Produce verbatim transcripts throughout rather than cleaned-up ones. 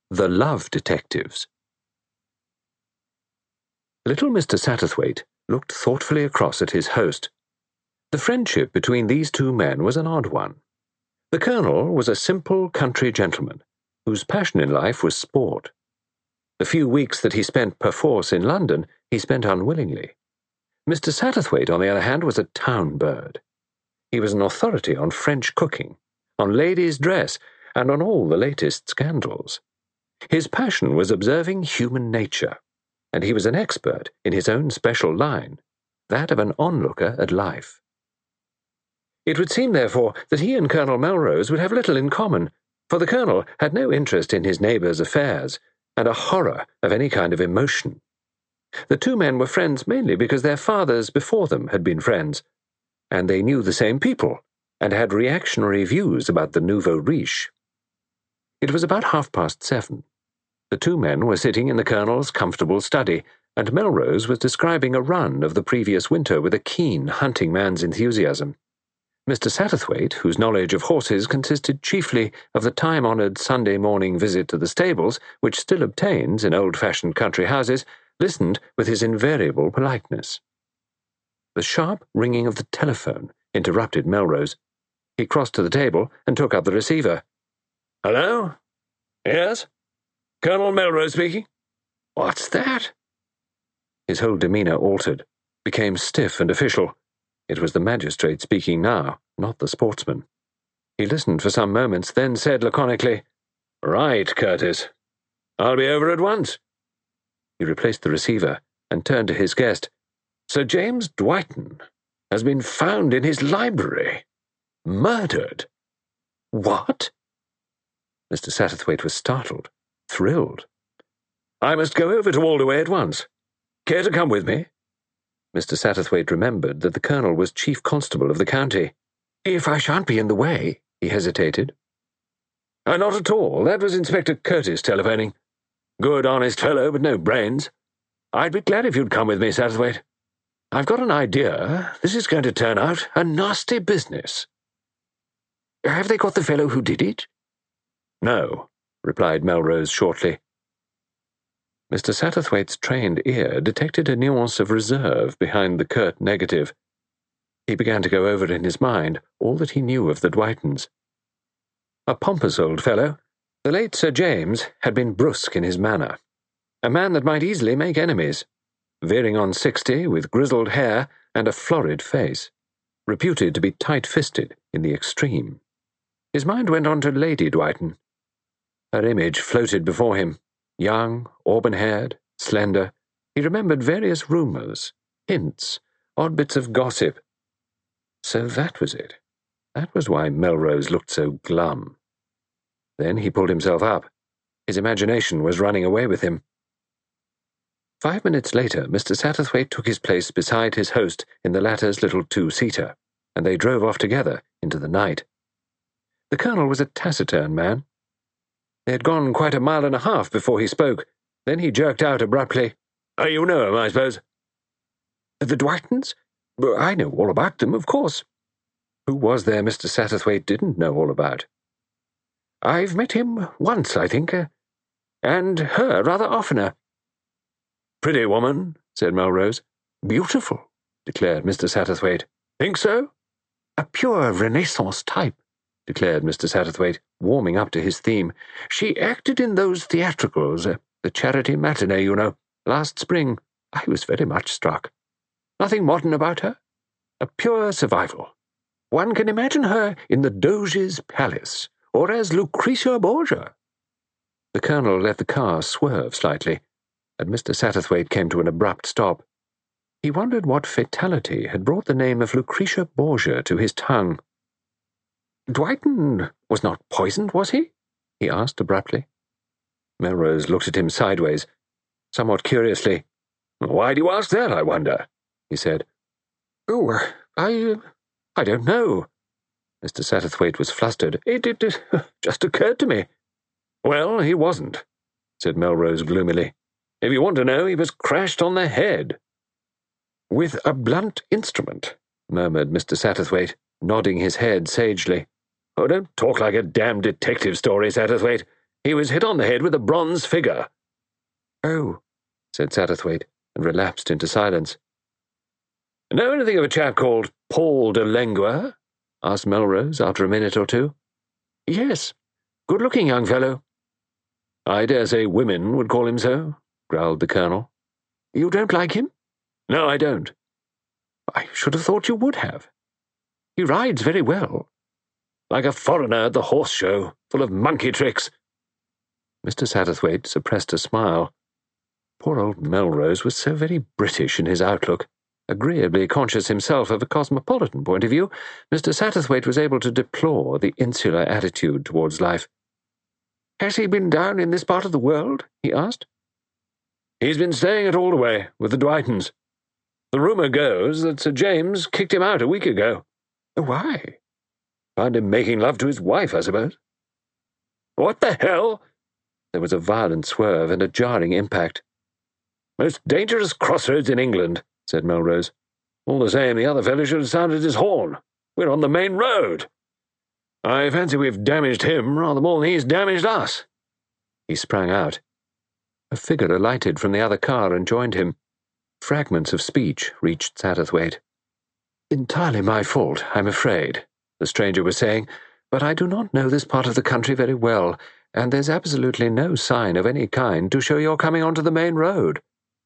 The Love Detectives. Little Mister Satterthwaite looked thoughtfully across at his host. The friendship between these two men was an odd one. The Colonel was a simple country gentleman, whose passion in life was sport. The few weeks that he spent perforce in London, he spent unwillingly. Mister Satterthwaite, on the other hand, was a town bird. He was an authority on French cooking, on ladies' dress, and on all the latest scandals. His passion was observing human nature, and he was an expert in his own special line, that of an onlooker at life. It would seem, therefore, that he and Colonel Melrose would have little in common, for the Colonel had no interest in his neighbours' affairs, and a horror of any kind of emotion. The two men were friends mainly because their fathers before them had been friends, and they knew the same people, and had reactionary views about the nouveau riche. It was about half past seven. The two men were sitting in the Colonel's comfortable study, and Melrose was describing a run of the previous winter with a keen hunting man's enthusiasm. Mister Satterthwaite, whose knowledge of horses consisted chiefly of the time-honoured Sunday morning visit to the stables, which still obtains in old-fashioned country houses, listened with his invariable politeness. The sharp ringing of the telephone interrupted Melrose. He crossed to the table and took up the receiver. "Hello? Yes? Colonel Melrose speaking? What's that?" His whole demeanour altered, became stiff and official. It was the magistrate speaking now, not the sportsman. He listened for some moments, then said laconically, "Right, Curtis. I'll be over at once." He replaced the receiver and turned to his guest. "Sir James Dwighton has been found in his library. Murdered." "What?" Mister Satterthwaite was startled, thrilled. "I must go over to Waldaway at once. Care to come with me?" Mister Satterthwaite remembered that the Colonel was Chief Constable of the county. "If I shan't be in the way," he hesitated. Uh, "Not at all. That was Inspector Curtis telephoning. Good, honest fellow, but no brains. I'd be glad if you'd come with me, Satterthwaite. I've got an idea. This is going to turn out a nasty business." "Have they got the fellow who did it?" "No," replied Melrose shortly. Mister Satterthwaite's trained ear detected a nuance of reserve behind the curt negative. He began to go over in his mind all that he knew of the Dwightons. A pompous old fellow, the late Sir James had been brusque in his manner, a man that might easily make enemies, veering on sixty, with grizzled hair and a florid face, reputed to be tight-fisted in the extreme. His mind went on to Lady Dwighton. Her image floated before him. Young, auburn-haired, slender, he remembered various rumours, hints, odd bits of gossip. So that was it. That was why Melrose looked so glum. Then he pulled himself up. His imagination was running away with him. Five minutes later, Mister Satterthwaite took his place beside his host in the latter's little two-seater, and they drove off together into the night. The Colonel was a taciturn man. They had gone quite a mile and a half before he spoke. Then he jerked out abruptly, "Oh, you know him, I suppose?" "The Dwightons? I know all about them, of course." Who was there Mister Satterthwaite didn't know all about? "I've met him once, I think, uh, and her rather oftener." "Pretty woman," said Melrose. "Beautiful," declared Mister Satterthwaite. "Think so?" "A pure Renaissance type," declared Mister Satterthwaite, warming up to his theme. "She acted in those theatricals, uh, the charity matinee, you know, last spring. I was very much struck. Nothing modern about her. A pure survival. One can imagine her in the Doge's palace, or as Lucretia Borgia." The Colonel let the car swerve slightly, and Mister Satterthwaite came to an abrupt stop. He wondered what fatality had brought the name of Lucretia Borgia to his tongue. "Dwighton was not poisoned, was he?" he asked abruptly. Melrose looked at him sideways, somewhat curiously. "Why do you ask that, I wonder?" he said. "Oh, I... I don't know." Mister Satterthwaite was flustered. It, it, it just occurred to me." "Well, he wasn't," said Melrose gloomily. "If you want to know, he was crashed on the head." "With a blunt instrument," murmured Mister Satterthwaite, nodding his head sagely. "Oh, don't talk like a damned detective story, Satterthwaite. He was hit on the head with a bronze figure." "Oh," said Satterthwaite, and relapsed into silence. "Know anything of a chap called Paul de Langua?" asked Melrose after a minute or two. "Yes. Good-looking young fellow." "I dare say women would call him so," growled the Colonel. "You don't like him?" "No, I don't." "I should have thought you would have. He rides very well." "Like a foreigner at the horse show, full of monkey tricks." Mister Satterthwaite suppressed a smile. Poor old Melrose was so very British in his outlook. Agreeably conscious himself of a cosmopolitan point of view, Mister Satterthwaite was able to deplore the insular attitude towards life. "Has he been down in this part of the world?" he asked. "He's been staying at Aldaway with the Dwightons. The rumour goes that Sir James kicked him out a week ago." "Why?" "Found him making love to his wife, I suppose." "What the hell?" There was a violent swerve and a jarring impact. "Most dangerous crossroads in England," said Melrose. "All the same, the other fellow should have sounded his horn. We're on the main road. I fancy we've damaged him rather more than he's damaged us." He sprang out. A figure alighted from the other car and joined him. Fragments of speech reached Satterthwaite. "Entirely my fault, I'm afraid," the stranger was saying, "but I do not know this part of the country very well, and there's absolutely no sign of any kind to show you're coming onto the main road."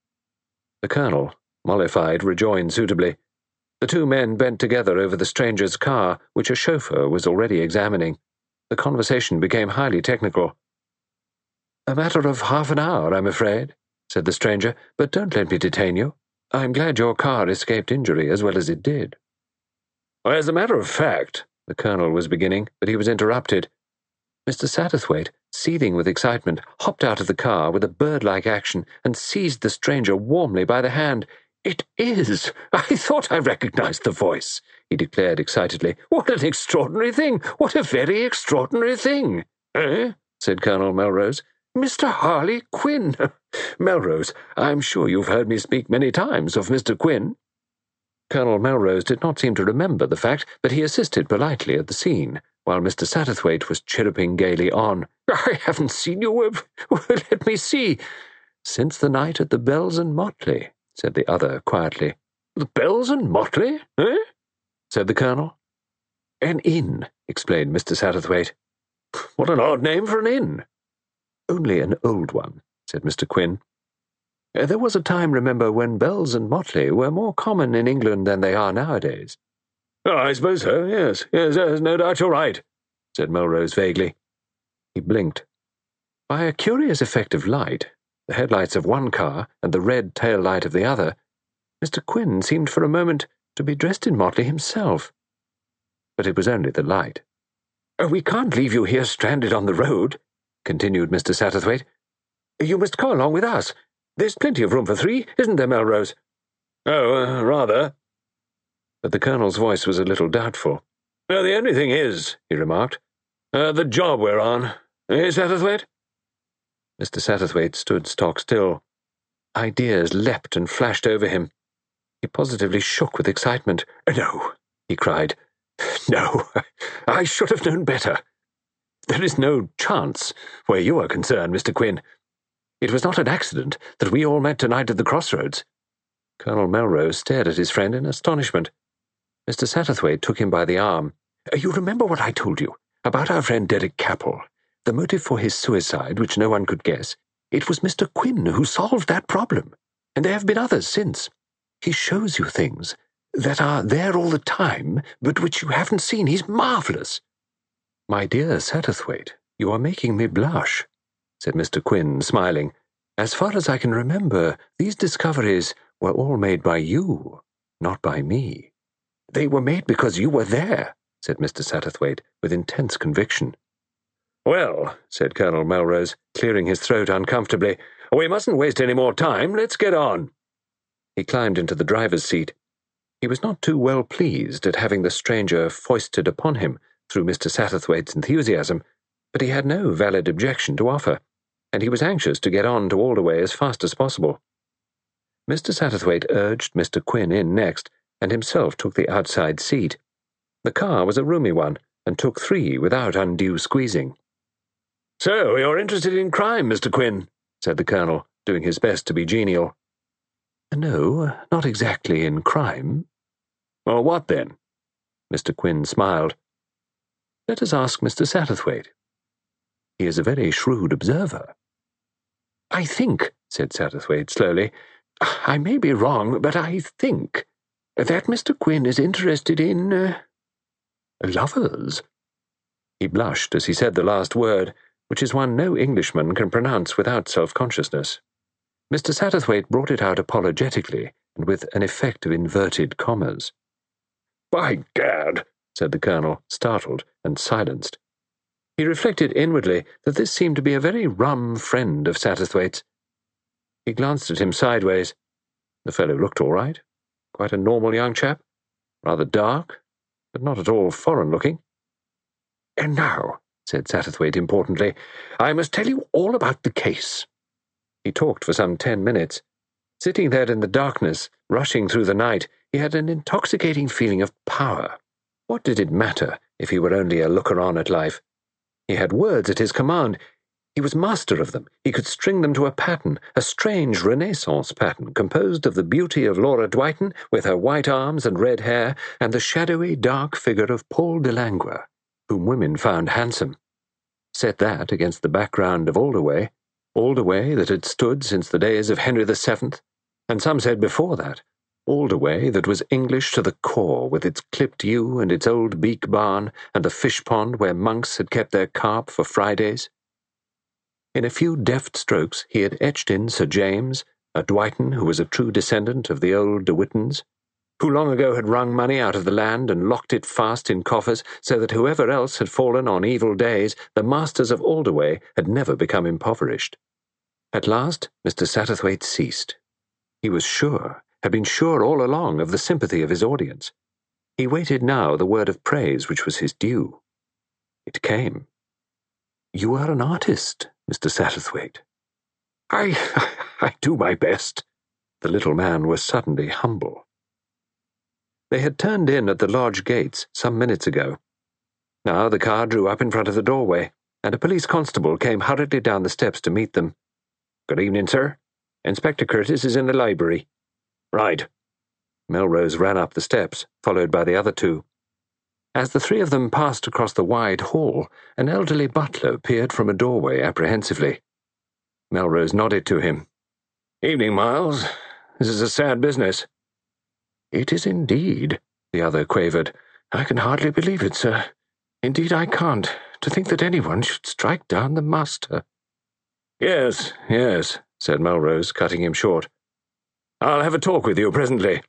The Colonel, mollified, rejoined suitably. The two men bent together over the stranger's car, which a chauffeur was already examining. The conversation became highly technical. "A matter of half an hour, I'm afraid," said the stranger, "but don't let me detain you. I'm glad your car escaped injury as well as it did." "Well, as a matter of fact," the Colonel was beginning, but he was interrupted. Mister Satterthwaite, seething with excitement, hopped out of the car with a bird-like action and seized the stranger warmly by the hand. "It is! I thought I recognized the voice," he declared excitedly. "What an extraordinary thing! What a very extraordinary thing!" "Eh?" said Colonel Melrose. "Mister Harley Quinn. Melrose, I'm sure you've heard me speak many times of Mister Quinn." Colonel Melrose did not seem to remember the fact, but he assisted politely at the scene, while Mister Satterthwaite was chirruping gaily on. "I haven't seen you, uh, let me see." "Since the night at the Bells and Motley," said the other quietly. "The Bells and Motley, eh?" said the Colonel. "An inn," explained Mister Satterthwaite. "What an odd name for an inn." "Only an old one," said Mister Quinn. "There was a time, remember, when Bells and Motley were more common in England than they are nowadays." "Oh, I suppose so, yes, yes, yes, no doubt you're right," said Melrose vaguely. He blinked. By a curious effect of light, the headlights of one car and the red tail light of the other, Mister Quinn seemed for a moment to be dressed in motley himself. But it was only the light. "We can't leave you here stranded on the road," continued Mister Satterthwaite. "You must come along with us. There's plenty of room for three, isn't there, Melrose?" "Oh, uh, rather." But the Colonel's voice was a little doubtful. "Uh, the only thing is," he remarked, uh, "the job we're on. Eh, Satterthwaite?" Mister Satterthwaite stood stock still. Ideas leapt and flashed over him. He positively shook with excitement. "No," he cried. "No, I should have known better. There is no chance where you are concerned, Mister Quinn. It was not an accident that we all met tonight at the crossroads." Colonel Melrose stared at his friend in astonishment. Mister Satterthwaite took him by the arm. "You remember what I told you about our friend Derek Capel, the motive for his suicide which no one could guess? It was Mister Quinn who solved that problem, and there have been others since. He shows you things that are there all the time, but which you haven't seen. He's marvellous." "My dear Satterthwaite, you are making me blush," said Mister Quinn, smiling. "As far as I can remember, these discoveries were all made by you, not by me." "They were made because you were there," said Mister Satterthwaite, with intense conviction. "Well," said Colonel Melrose, clearing his throat uncomfortably, "we mustn't waste any more time. Let's get on." He climbed into the driver's seat. He was not too well pleased at having the stranger foisted upon him through Mister Satterthwaite's enthusiasm, but he had no valid objection to offer, and he was anxious to get on to Aldaway as fast as possible. Mister Satterthwaite urged Mister Quinn in next, and himself took the outside seat. The car was a roomy one, and took three without undue squeezing. "So, you're interested in crime, Mister Quinn," said the Colonel, doing his best to be genial. "No, not exactly in crime." "Well, what then?" Mister Quinn smiled. "Let us ask Mister Satterthwaite. He is a very shrewd observer." "I think," said Satterthwaite slowly, "I may be wrong, but I think that Mister Quinn is interested in uh, lovers." He blushed as he said the last word, which is one no Englishman can pronounce without self-consciousness. Mister Satterthwaite brought it out apologetically and with an effect of inverted commas. "By gad," said the Colonel, startled and silenced. He reflected inwardly that this seemed to be a very rum friend of Satterthwaite's. He glanced at him sideways. The fellow looked all right. Quite a normal young chap. Rather dark, but not at all foreign-looking. "And now," said Satterthwaite importantly, "I must tell you all about the case." He talked for some ten minutes. Sitting there in the darkness, rushing through the night, he had an intoxicating feeling of power. What did it matter if he were only a looker-on at life? He had words at his command. He was master of them. He could string them to a pattern, a strange Renaissance pattern, composed of the beauty of Laura Dwighton, with her white arms and red hair, and the shadowy, dark figure of Paul de Langre, whom women found handsome. Set that against the background of Aldaway, Aldaway that had stood since the days of Henry the Seventh, and some said before that, Aldaway that was English to the core, with its clipped yew and its old beak barn and the fish pond where monks had kept their carp for Fridays. In a few deft strokes he had etched in Sir James, a Dwighton who was a true descendant of the old De Wittons, who long ago had wrung money out of the land and locked it fast in coffers so that whoever else had fallen on evil days, the masters of Aldaway had never become impoverished. At last Mister Satterthwaite ceased. He was sure, had been sure all along, of the sympathy of his audience. He waited now the word of praise which was his due. It came. "You are an artist, Mister Satterthwaite." I, I do my best." The little man was suddenly humble. They had turned in at the lodge gates some minutes ago. Now the car drew up in front of the doorway, and a police constable came hurriedly down the steps to meet them. "Good evening, sir. Inspector Curtis is in the library." "Right." Melrose ran up the steps, followed by the other two. As the three of them passed across the wide hall, an elderly butler peered from a doorway apprehensively. Melrose nodded to him. "Evening, Miles. This is a sad business." "It is indeed," the other quavered. "I can hardly believe it, sir. Indeed I can't. To think that anyone should strike down the master." "Yes, yes," said Melrose, cutting him short. "I'll have a talk with you presently."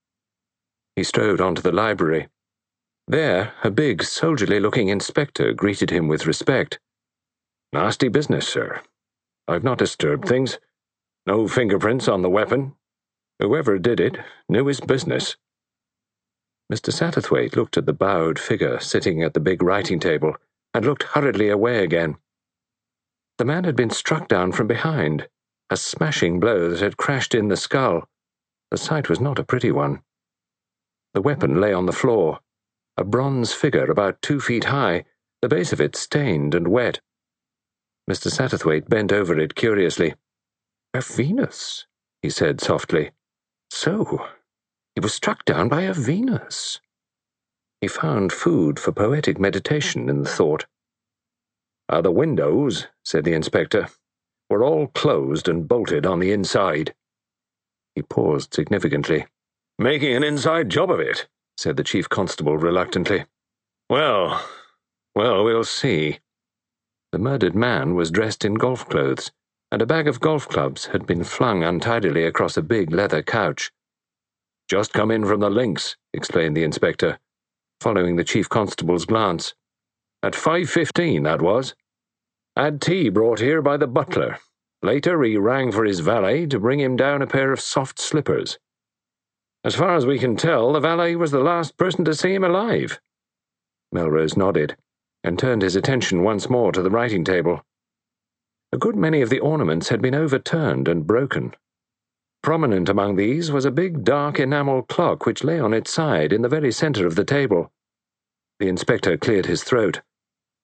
He strode on to the library. There, a big, soldierly-looking inspector greeted him with respect. "Nasty business, sir. I've not disturbed things. No fingerprints on the weapon. Whoever did it knew his business." Mister Satterthwaite looked at the bowed figure sitting at the big writing table and looked hurriedly away again. The man had been struck down from behind, a smashing blow that had crashed in the skull. The sight was not a pretty one. The weapon lay on the floor, a bronze figure about two feet high, the base of it stained and wet. Mister Satterthwaite bent over it curiously. "A Venus," he said softly. "So, he was struck down by a Venus." He found food for poetic meditation in the thought. "Uh, the windows," said the inspector, "were all closed and bolted on the inside." He paused significantly. "Making an inside job of it," said the chief constable reluctantly. Well, well, we'll see." The murdered man was dressed in golf clothes, and a bag of golf clubs had been flung untidily across a big leather couch. "Just come in from the links," explained the inspector, following the chief constable's glance. "At five fifteen, that was. Had tea brought here by the butler. Later he rang for his valet to bring him down a pair of soft slippers. As far as we can tell, the valet was the last person to see him alive." Melrose nodded, and turned his attention once more to the writing table. A good many of the ornaments had been overturned and broken. Prominent among these was a big dark enamel clock which lay on its side in the very centre of the table. The inspector cleared his throat.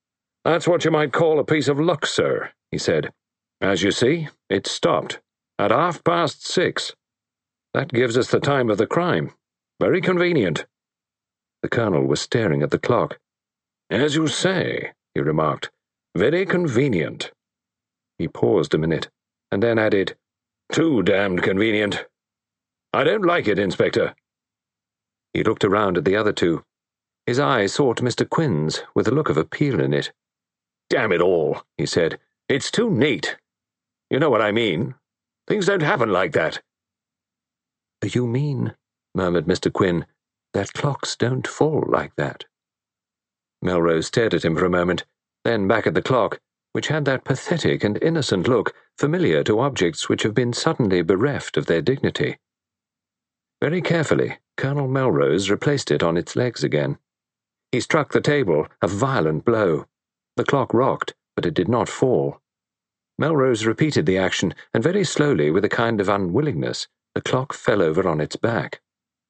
"That's what you might call a piece of luck, sir," he said. "As you see, it stopped at half past six. That gives us the time of the crime. Very convenient." The Colonel was staring at the clock. "As you say," he remarked. "Very convenient." He paused a minute, and then added, "Too damned convenient. I don't like it, Inspector." He looked around at the other two. His eye sought Mister Quinn's with a look of appeal in it. "Damn it all," he said. "It's too neat. You know what I mean. Things don't happen like that." "You mean," murmured Mister Quinn, "that clocks don't fall like that?" Melrose stared at him for a moment, then back at the clock, which had that pathetic and innocent look familiar to objects which have been suddenly bereft of their dignity. Very carefully, Colonel Melrose replaced it on its legs again. He struck the table a violent blow. The clock rocked, but it did not fall. Melrose repeated the action, and very slowly, with a kind of unwillingness, the clock fell over on its back.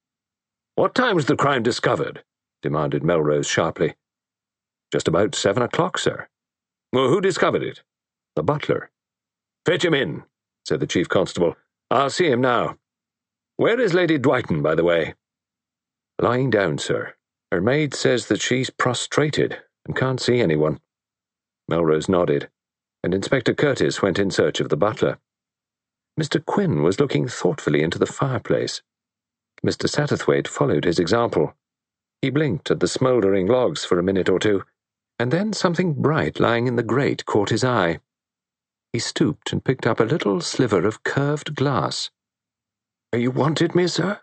"What time was the crime discovered?" demanded Melrose sharply. "Just about seven o'clock, sir." "Well, who discovered it?" "The butler." "Fetch him in," said the chief constable. "I'll see him now. Where is Lady Dwighton, by the way?" "Lying down, sir. Her maid says that she's prostrated and can't see anyone." Melrose nodded, and Inspector Curtis went in search of the butler. Mister Quinn was looking thoughtfully into the fireplace. Mister Satterthwaite followed his example. He blinked at the smouldering logs for a minute or two, and then something bright lying in the grate caught his eye. He stooped and picked up a little sliver of curved glass. "You wanted me, sir?"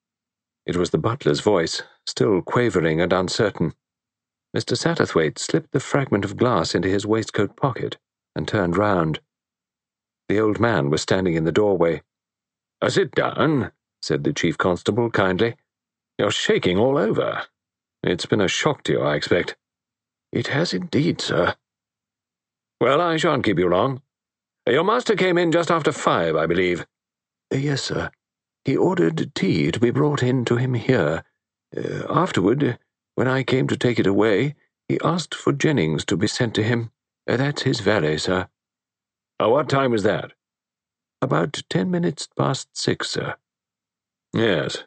It was the butler's voice, still quavering and uncertain. Mister Satterthwaite slipped the fragment of glass into his waistcoat pocket and turned round. The old man was standing in the doorway. "Sit down," said the chief constable kindly. "You're shaking all over. It's been a shock to you, I expect." "It has indeed, sir." "Well, I shan't keep you long. Your master came in just after five, I believe." "Yes, sir. He ordered tea to be brought in to him here. Uh, afterward, when I came to take it away, he asked for Jennings to be sent to him. Uh, that's his valet, sir." Uh, what time was that?" "About ten minutes past six, sir." "Yes.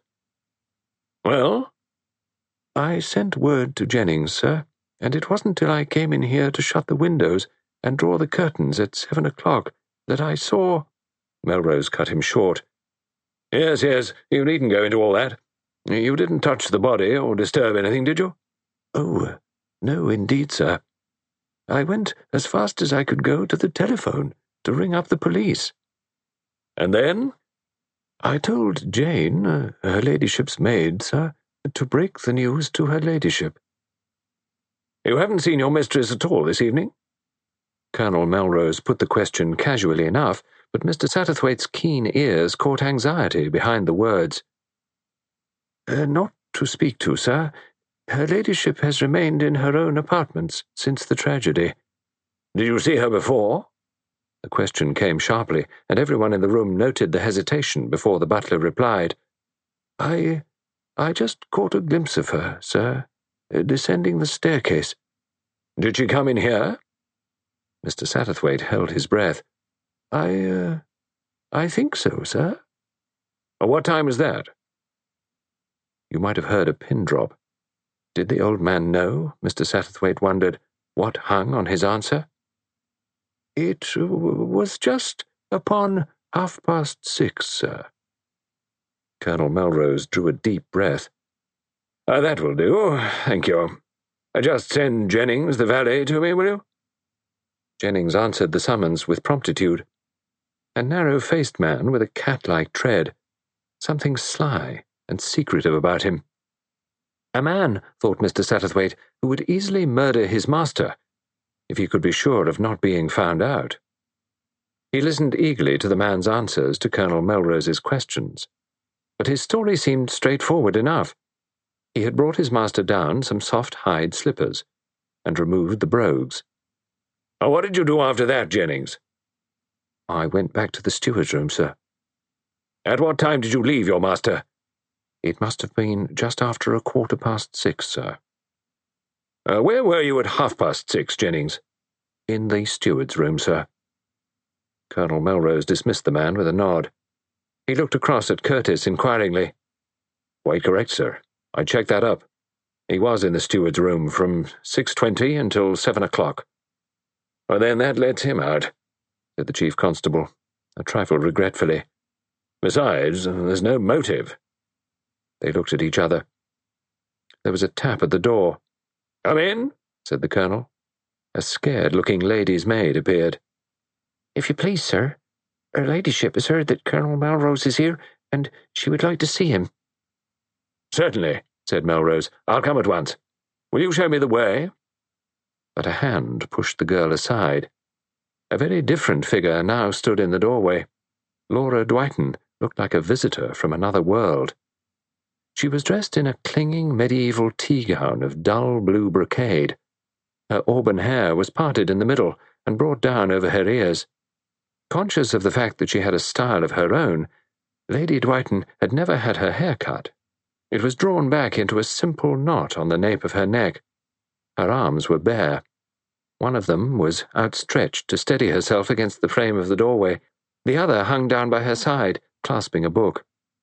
Well?" "I sent word to Jennings, sir, and it wasn't till I came in here to shut the windows and draw the curtains at seven o'clock that I saw—" Melrose cut him short. "Yes, yes, you needn't go into all that. You didn't touch the body or disturb anything, did you?" "Oh, no, indeed, sir. I went as fast as I could go to the telephone to ring up the police." "And then?" "I told Jane, uh, her ladyship's maid, sir, to break the news to her ladyship." "You haven't seen your mistress at all this evening?" Colonel Melrose put the question casually enough, but Mister Satterthwaite's keen ears caught anxiety behind the words. Uh, "Not to speak to, sir. Her ladyship has remained in her own apartments since the tragedy." "Did you see her before?" The question came sharply, and everyone in the room noted the hesitation before the butler replied. I, I just caught a glimpse of her, sir, uh, descending the staircase." "Did she come in here?" Mister Satterthwaite held his breath. I, uh, I think so, sir." "What time was that?" You might have heard a pin drop. Did the old man know, Mister Satterthwaite wondered, what hung on his answer? "It was just upon half past six, sir." Colonel Melrose drew a deep breath. Uh, "That will do, thank you. Just send Jennings, the valet, to me, will you?" Jennings answered the summons with promptitude. A narrow-faced man with a cat-like tread, something sly and secretive about him. A man, thought Mister Satterthwaite, who would easily murder his master, if he could be sure of not being found out. He listened eagerly to the man's answers to Colonel Melrose's questions, but his story seemed straightforward enough. He had brought his master down some soft hide slippers, and removed the brogues. "What did you do after that, Jennings?" "I went back to the steward's room, sir." "At what time did you leave your master?" "It must have been just after a quarter past six, sir." Uh, where were you at half past six, Jennings? In the steward's room, sir. Colonel Melrose dismissed the man with a nod. He looked across at Curtis inquiringly. Quite correct, sir. I checked that up. He was in the steward's room from six twenty until seven o'clock. Well, then that lets him out, said the chief constable, a trifle regretfully. Besides, there's no motive. They looked at each other. There was a tap at the door. Come in, said the colonel. A scared-looking lady's maid appeared. If you please, sir, her ladyship has heard that Colonel Melrose is here, and she would like to see him. Certainly, said Melrose. I'll come at once. Will you show me the way? But a hand pushed the girl aside. A very different figure now stood in the doorway. Laura Dwighton looked like a visitor from another world. She was dressed in a clinging medieval tea-gown of dull blue brocade. Her auburn hair was parted in the middle and brought down over her ears. Conscious of the fact that she had a style of her own, Lady Dwighton had never had her hair cut. It was drawn back into a simple knot on the nape of her neck. Her arms were bare. One of them was outstretched to steady herself against the frame of the doorway. The other hung down by her side, clasping a book.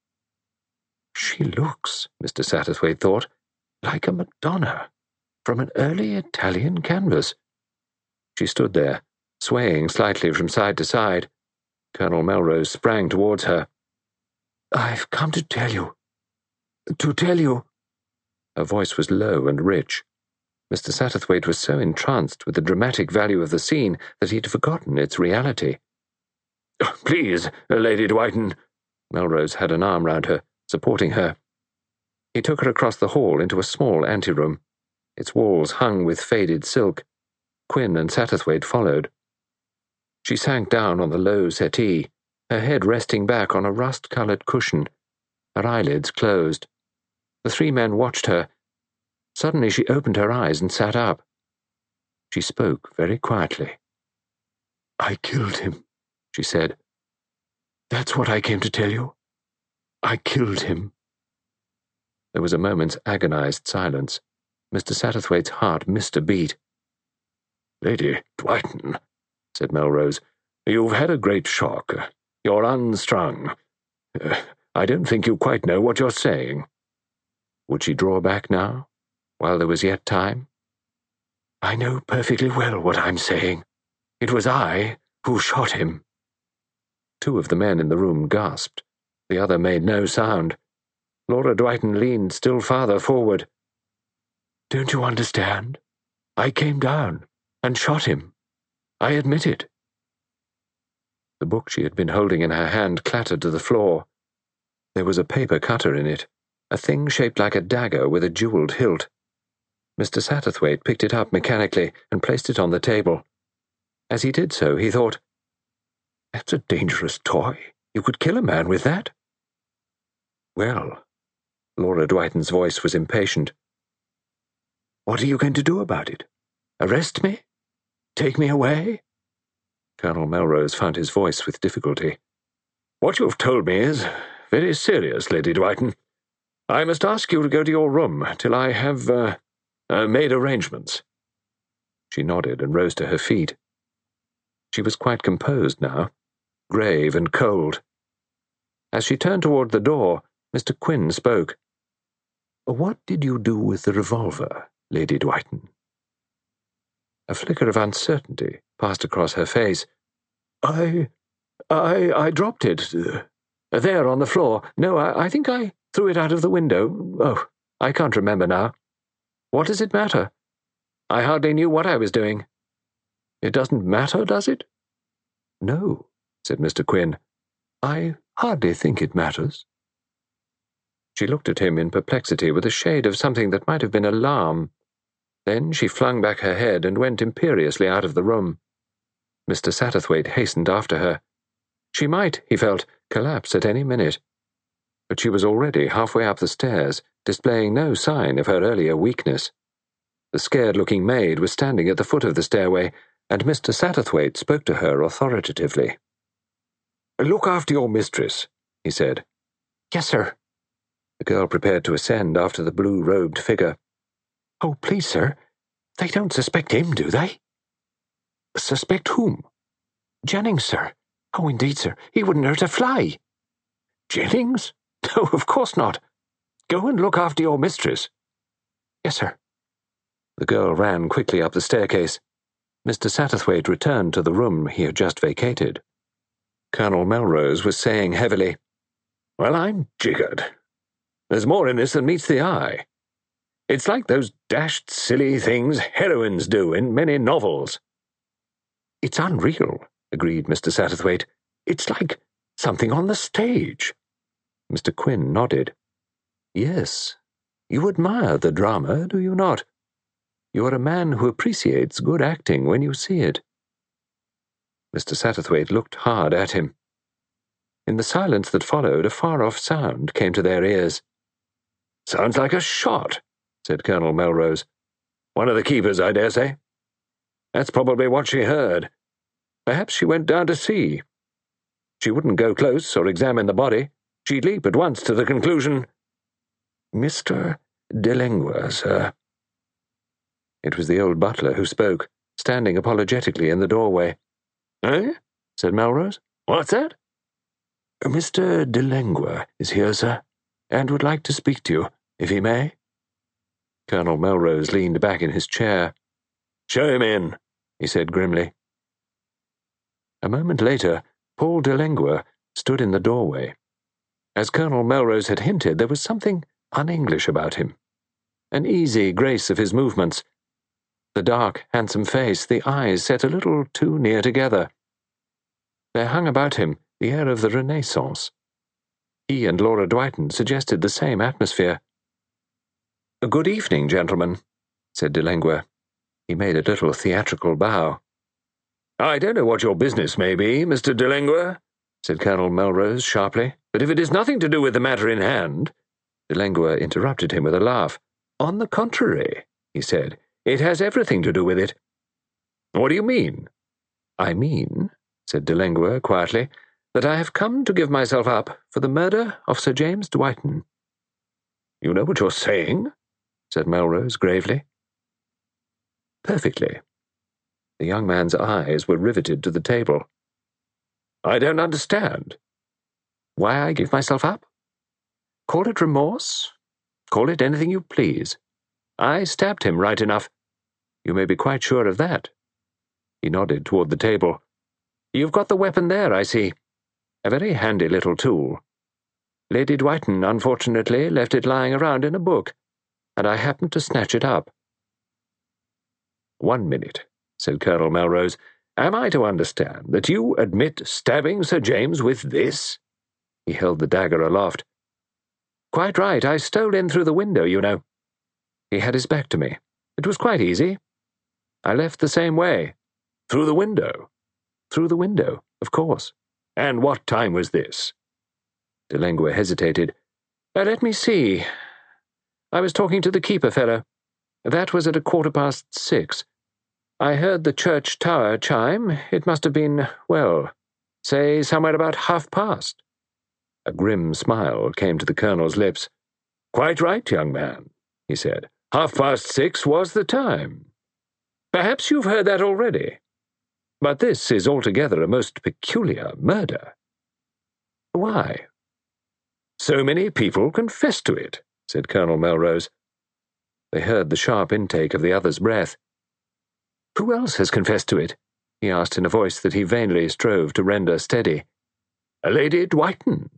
She looks, Mister Satterthwaite thought, like a Madonna from an early Italian canvas. She stood there, swaying slightly from side to side. Colonel Melrose sprang towards her. "I've come to tell you. To tell you." Her voice was low and rich. Mister Satterthwaite was so entranced with the dramatic value of the scene that he'd forgotten its reality. "Please, Lady Dwighton." Melrose had an arm round her, supporting her. He took her across the hall into a small anteroom. Its walls hung with faded silk. Quinn and Satterthwaite followed. She sank down on the low settee, her head resting back on a rust-coloured cushion. Her eyelids closed. The three men watched her. Suddenly she opened her eyes and sat up. She spoke very quietly. "I killed him," she said. "That's what I came to tell you. I killed him." There was a moment's agonized silence. Mister Satterthwaite's heart missed a beat. "Lady Dwighton," said Melrose, "you've had a great shock. You're unstrung. Uh, I don't think you quite know what you're saying." Would she draw back now, while there was yet time? "I know perfectly well what I'm saying. It was I who shot him." Two of the men in the room gasped. The other made no sound. Laura Dwighton leaned still farther forward. "Don't you understand? I came down and shot him. I admit it." The book she had been holding in her hand clattered to the floor. There was a paper cutter in it, a thing shaped like a dagger with a jewelled hilt. Mister Satterthwaite picked it up mechanically and placed it on the table. As he did so, he thought, "That's a dangerous toy. You could kill a man with that." "Well," Laura Dwighton's voice was impatient. "What are you going to do about it? Arrest me? Take me away?" Colonel Melrose found his voice with difficulty. "What you've told me is very serious, Lady Dwighton. I must ask you to go to your room till I have, uh, uh, made arrangements." She nodded and rose to her feet. She was quite composed now, grave and cold. As she turned toward the door, Mister Quinn spoke. "What did you do with the revolver, Lady Dwighton?" A flicker of uncertainty passed across her face. I... I... I dropped it. Uh, there on the floor. No, I, I think I threw it out of the window. Oh, I can't remember now. What does it matter? I hardly knew what I was doing." "It doesn't matter, does it?" "No," said Mister Quinn. "I hardly think it matters." She looked at him in perplexity with a shade of something that might have been alarm. Then she flung back her head and went imperiously out of the room. Mister Satterthwaite hastened after her. She might, he felt, collapse at any minute. But she was already halfway up the stairs, displaying no sign of her earlier weakness. The scared-looking maid was standing at the foot of the stairway, and Mister Satterthwaite spoke to her authoritatively. "Look after your mistress," he said. "Yes, sir." The girl prepared to ascend after the blue-robed figure. "Oh, please, sir, They don't suspect him, do they? Suspect whom? Jennings, sir. Oh, indeed, sir. He wouldn't hurt a fly. Jennings? No, of course not. Go and look after your mistress. Yes, sir. The girl ran quickly up the staircase. Mister Satterthwaite returned to the room he had just vacated. Colonel Melrose was saying heavily, "Well, I'm jiggered. There's more in this than meets the eye. It's like those dashed silly things heroines do in many novels." "It's unreal," agreed Mister Satterthwaite. "It's like something on the stage." Mister Quinn nodded. "Yes, you admire the drama, do you not? You are a man who appreciates good acting when you see it." Mister Satterthwaite looked hard at him. In the silence that followed, a far-off sound came to their ears. "Sounds like a shot," said Colonel Melrose. "One of the keepers, I dare say. That's probably what she heard. Perhaps she went down to see. She wouldn't go close or examine the body. She'd leap at once to the conclusion—" "Mister Delengua, sir." It was the old butler who spoke, standing apologetically in the doorway. "Eh?" said Melrose. "What's that?" "Mister Delengua is here, sir, and would like to speak to you, if he may." Colonel Melrose leaned back in his chair. "Show him in," he said grimly. A moment later, Paul Delengua stood in the doorway. As Colonel Melrose had hinted, there was something un-English about him. An easy grace of his movements. The dark, handsome face, the eyes set a little too near together. There hung about him the air of the Renaissance. He and Laura Dwighton suggested the same atmosphere. "Good evening, gentlemen," said Delengua. He made a little theatrical bow. "I don't know what your business may be, Mister Delengua," said Colonel Melrose sharply, "but if it is nothing to do with the matter in hand—" Delengua interrupted him with a laugh. "On the contrary," he said, "it has everything to do with it." "What do you mean?" "I mean," said Delengua quietly, "that I have come to give myself up for the murder of Sir James Dwighton." "You know what you're saying?" said Melrose gravely. "Perfectly." The young man's eyes were riveted to the table. "I don't understand." "Why I give myself up? Call it remorse. Call it anything you please. I stabbed him right enough. You may be quite sure of that." He nodded toward the table. "You've got the weapon there, I see. A very handy little tool. Lady Dwighton, unfortunately, left it lying around in a book, and I happened to snatch it up." "One minute," said Colonel Melrose. "Am I to understand that you admit stabbing Sir James with this?" He held the dagger aloft. "Quite right. I stole in through the window, you know. He had his back to me. It was quite easy. I left the same way." "Through the window?" "Through the window, of course." "And what time was this?" Delengua hesitated. Uh, let me see. I was talking to the keeper fellow. That was at a quarter past six. I heard the church tower chime. It must have been, well, say somewhere about half past." A grim smile came to the colonel's lips. "Quite right, young man," he said. "Half past six was the time. Perhaps you've heard that already. But this is altogether a most peculiar murder." "Why?" "So many people confess to it," said Colonel Melrose. They heard the sharp intake of the other's breath. "Who else has confessed to it?" he asked in a voice that he vainly strove to render steady. "Lady Dwighton."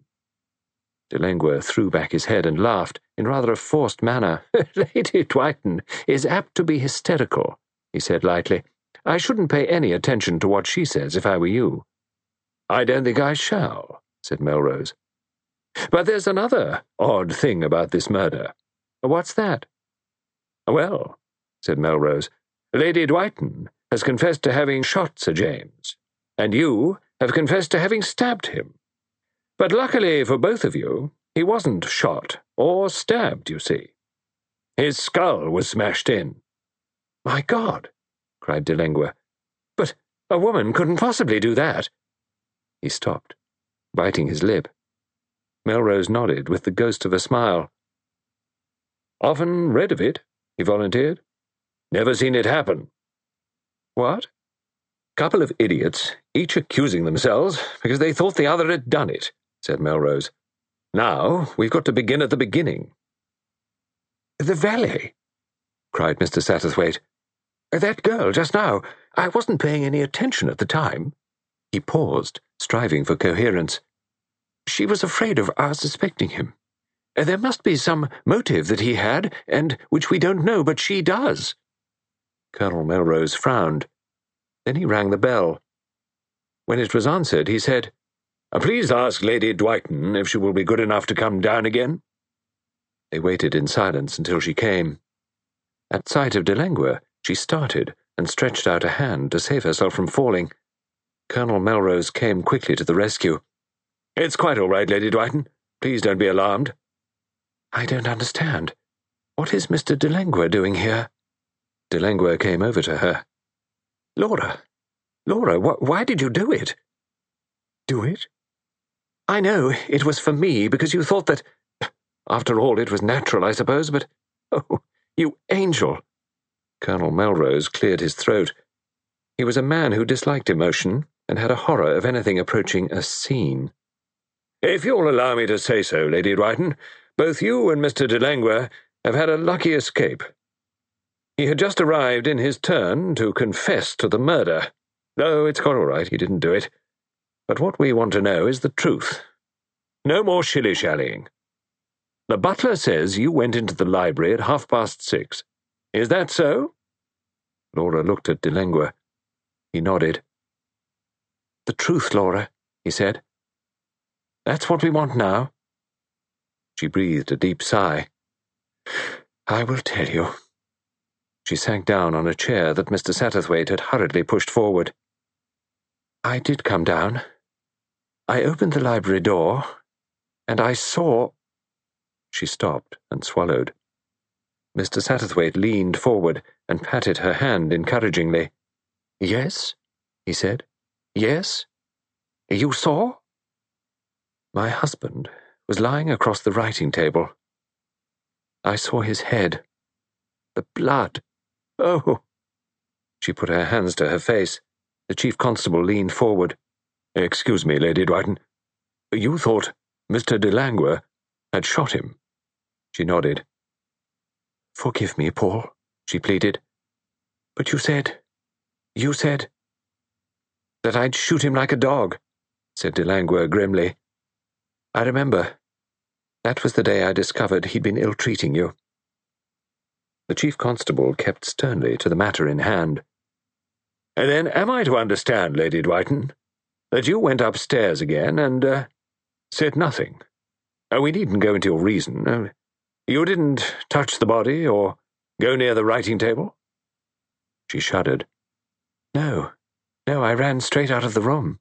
Delengua threw back his head and laughed in rather a forced manner. "Lady Dwighton is apt to be hysterical," he said lightly. "I shouldn't pay any attention to what she says if I were you." "I don't think I shall," said Melrose. "But there's another odd thing about this murder." "What's that?" "Well," said Melrose, "Lady Dwighton has confessed to having shot Sir James, and you have confessed to having stabbed him. But luckily for both of you, he wasn't shot or stabbed, you see. His skull was smashed in." "My God!" cried Delengua. "But a woman couldn't possibly do that." He stopped, biting his lip. Melrose nodded with the ghost of a smile. "Often read of it," he volunteered. Never seen it happen. What? Couple of idiots, each accusing themselves because they thought the other had done it, said Melrose. Now we've got to begin at the beginning. The valet, cried Mister Satterthwaite. That girl just now. I wasn't paying any attention at the time. He paused, striving for coherence. She was afraid of our suspecting him. There must be some motive that he had, and which we don't know, but she does. Colonel Melrose frowned. Then he rang the bell. When it was answered, he said, Please ask Lady Dwighton if she will be good enough to come down again. They waited in silence until she came. At sight of Delanguer, she started and stretched out a hand to save herself from falling. Colonel Melrose came quickly to the rescue. It's quite all right, Lady Dwighton. Please don't be alarmed. I don't understand. What is Mister Delanguer doing here? Delanguer came over to her. Laura, Laura, wh- why did you do it? Do it? I know, it was for me, because you thought that... After all, it was natural, I suppose, but... Oh, you angel! Colonel Melrose cleared his throat. He was a man who disliked emotion and had a horror of anything approaching a scene. If you'll allow me to say so, Lady Dwighton, both you and Mister Delanguer have had a lucky escape. He had just arrived in his turn to confess to the murder. Oh, it's quite all right, he didn't do it. But what we want to know is the truth. No more shilly-shallying. The butler says you went into the library at half past six. Is that so? Laura looked at Delanguer. He nodded. The truth, Laura, he said. That's what we want now. She breathed a deep sigh. I will tell you. She sank down on a chair that Mister Satterthwaite had hurriedly pushed forward. I did come down. I opened the library door, and I saw... She stopped and swallowed. Mister Satterthwaite leaned forward and patted her hand encouragingly. Yes, he said. Yes? You saw? My husband was lying across the writing table. I saw his head. The blood. Oh! She put her hands to her face. The chief constable leaned forward. Excuse me, Lady Dwighton. You thought Mister Delanguer had shot him? She nodded. Forgive me, Paul, she pleaded. But you said... You said... That I'd shoot him like a dog, said Delanguer grimly. I remember. That was the day I discovered he'd been ill-treating you. The chief constable kept sternly to the matter in hand. And then am I to understand, Lady Dwighton, that you went upstairs again and, uh, said nothing? Oh, we needn't go into your reason. Uh, you didn't touch the body or go near the writing table? She shuddered. No, no, I ran straight out of the room.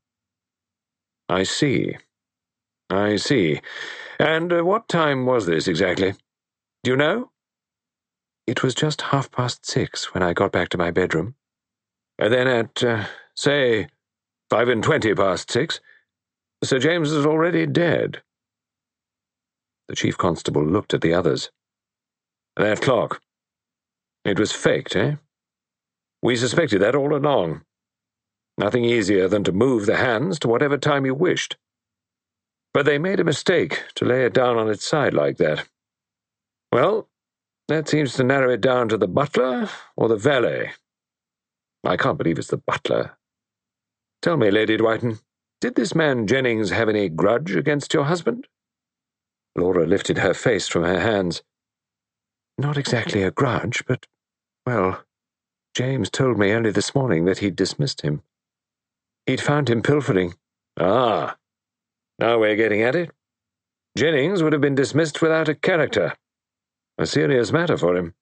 I see. I see. And uh, what time was this exactly? Do you know? It was just half past six when I got back to my bedroom. And then at, uh, say, five and twenty past six, Sir James is already dead. The chief constable looked at the others. That clock. It was faked, eh? We suspected that all along. Nothing easier than to move the hands to whatever time you wished. But they made a mistake to lay it down on its side like that. Well, that seems to narrow it down to the butler or the valet. I can't believe it's the butler. Tell me, Lady Dwighton, did this man Jennings have any grudge against your husband? Laura lifted her face from her hands. Not exactly a grudge, but, well, James told me only this morning that he'd dismissed him. He'd found him pilfering. Ah, now we're getting at it. Jennings would have been dismissed without a character. A serious matter for him.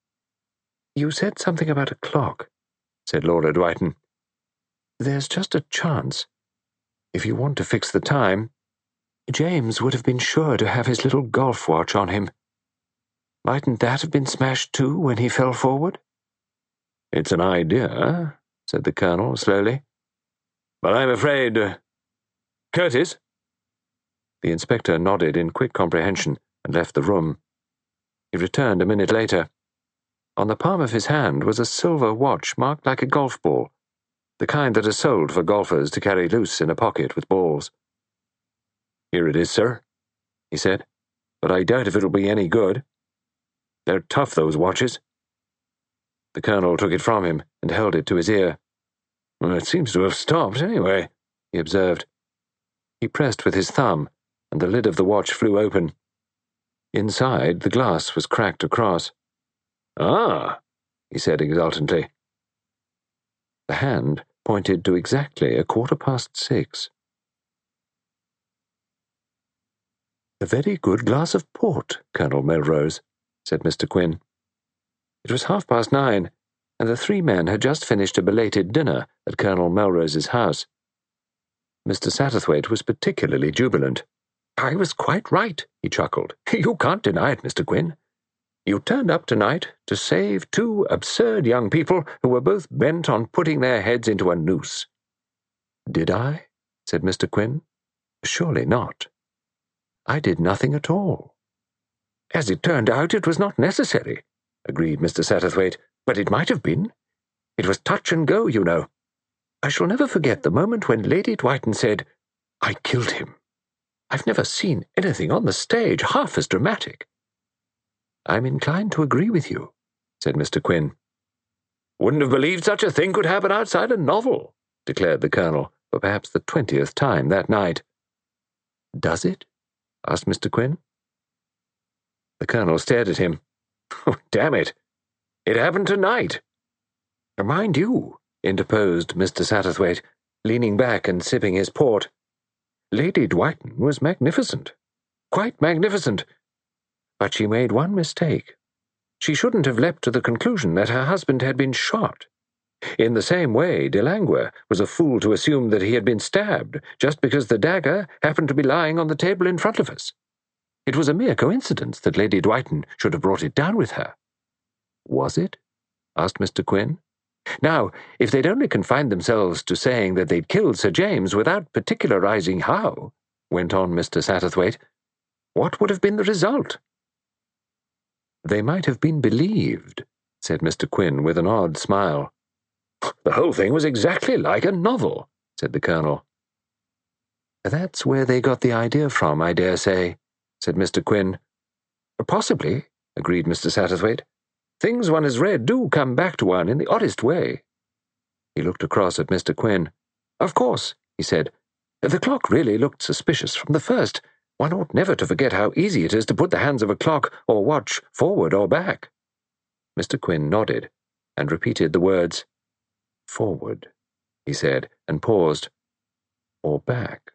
You said something about a clock, said Laura Dwighton. There's just a chance. If you want to fix the time, James would have been sure to have his little golf watch on him. Mightn't that have been smashed too when he fell forward? It's an idea, said the colonel slowly. But I'm afraid... Uh, Curtis? The inspector nodded in quick comprehension and left the room. He returned a minute later. On the palm of his hand was a silver watch marked like a golf ball, the kind that are sold for golfers to carry loose in a pocket with balls. "Here it is, sir," he said, "but I doubt if it'll be any good. They're tough, those watches." The Colonel took it from him and held it to his ear. "Well, it seems to have stopped, anyway," he observed. He pressed with his thumb, and the lid of the watch flew open. Inside, the glass was cracked across. "Ah," he said exultantly. The hand pointed to exactly a quarter past six. "A very good glass of port, Colonel Melrose," said Mister Quinn. It was half past nine, and the three men had just finished a belated dinner at Colonel Melrose's house. Mister Satterthwaite was particularly jubilant. "I was quite right," he chuckled. "You can't deny it, Mister Quinn. You turned up tonight to save two absurd young people who were both bent on putting their heads into a noose." "Did I?" said Mister Quinn. "Surely not. I did nothing at all." "As it turned out, it was not necessary," agreed Mister Satterthwaite, "but it might have been. It was touch and go, you know. I shall never forget the moment when Lady Dwighton said, 'I killed him.' I've never seen anything on the stage half as dramatic." "I'm inclined to agree with you," said Mister Quinn. "Wouldn't have believed such a thing could happen outside a novel," declared the Colonel, for perhaps the twentieth time that night. "Does it?" asked Mister Quinn. The Colonel stared at him. "Oh, damn it! It happened tonight." "Mind you," interposed Mister Satterthwaite, leaning back and sipping his port, "Lady Dwighton was magnificent. Quite magnificent. But she made one mistake. She shouldn't have leapt to the conclusion that her husband had been shot. In the same way, de Langueur was a fool to assume that he had been stabbed just because the dagger happened to be lying on the table in front of us. It was a mere coincidence that Lady Dwighton should have brought it down with her." "Was it?" asked Mister Quinn. "Now, if they'd only confined themselves to saying that they'd killed Sir James without particularizing how," went on Mister Satterthwaite, "what would have been the result?" "They might have been believed," said Mister Quinn with an odd smile. "The whole thing was exactly like a novel," said the Colonel. "That's where they got the idea from, I dare say," said Mister Quinn. "Possibly," agreed Mister Satterthwaite. "Things one has read do come back to one in the oddest way." He looked across at Mister Quinn. "Of course," he said, "the clock really looked suspicious from the first. One ought never to forget how easy it is to put the hands of a clock or watch forward or back." Mister Quinn nodded and repeated the words. "Forward," he said, and paused. "Or back."